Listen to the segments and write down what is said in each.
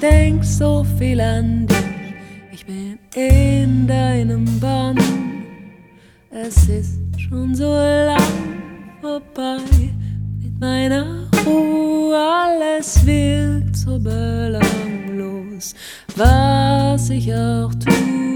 denk so viel an dich. Ich bin in deinem Bann. Es ist schon so lang vorbei mit meiner Ruhe. Alles wirkt so belanglos, was ich auch tu.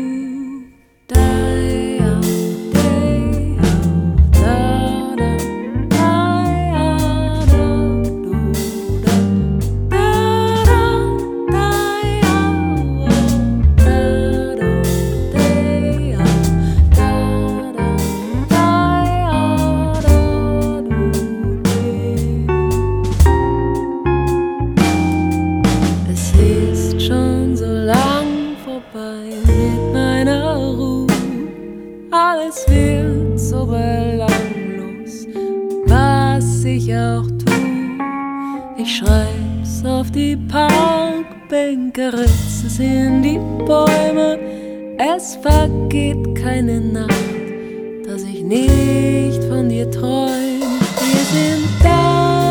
Mit meiner Ruhe, alles wird so belanglos, was ich auch tu. Ich schreib's auf die Parkbänke, ritz es in die Bäume. Es vergeht keine Nacht, dass ich nicht von dir träum. Wir sind da.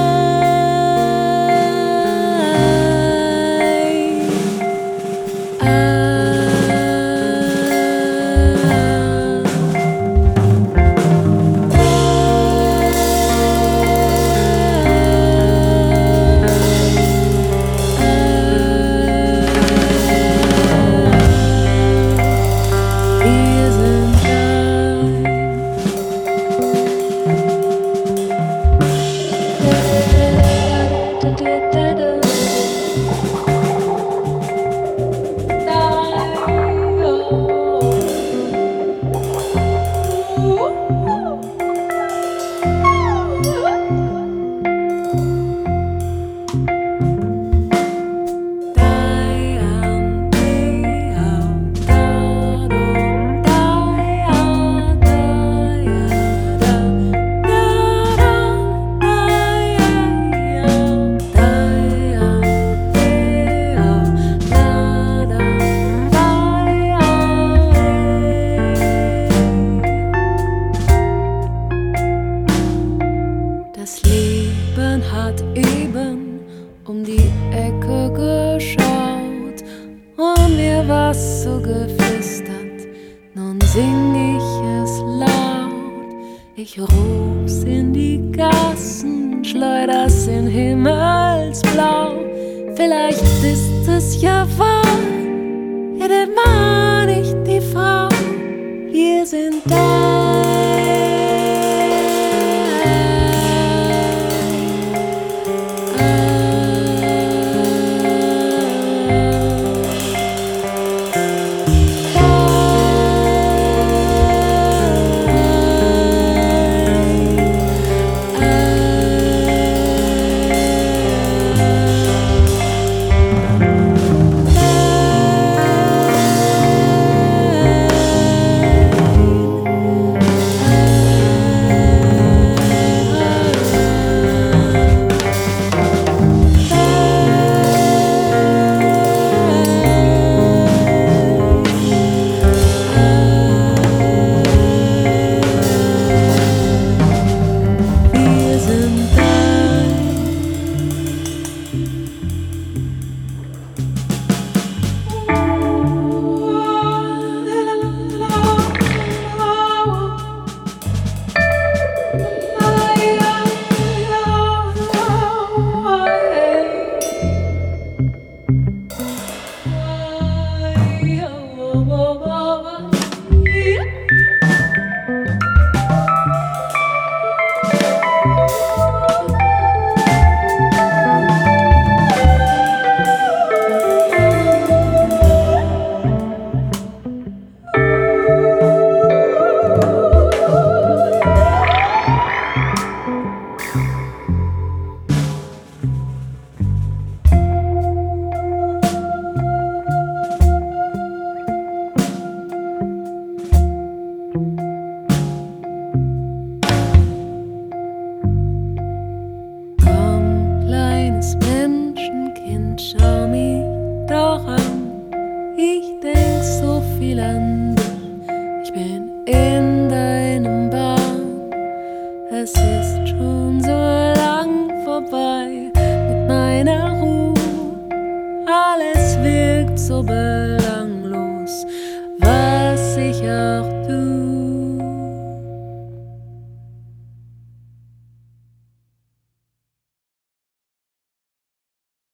Das Leben hat eben um die Ecke geschaut und mir was so geflüstert. Nun sing ich es laut. Ich ruf's in die Gassen, schleuder's in Himmelsblau. Vielleicht ist es ja wahr, ja, der Mann, nicht die Frau. Wir sind da. so belanglos.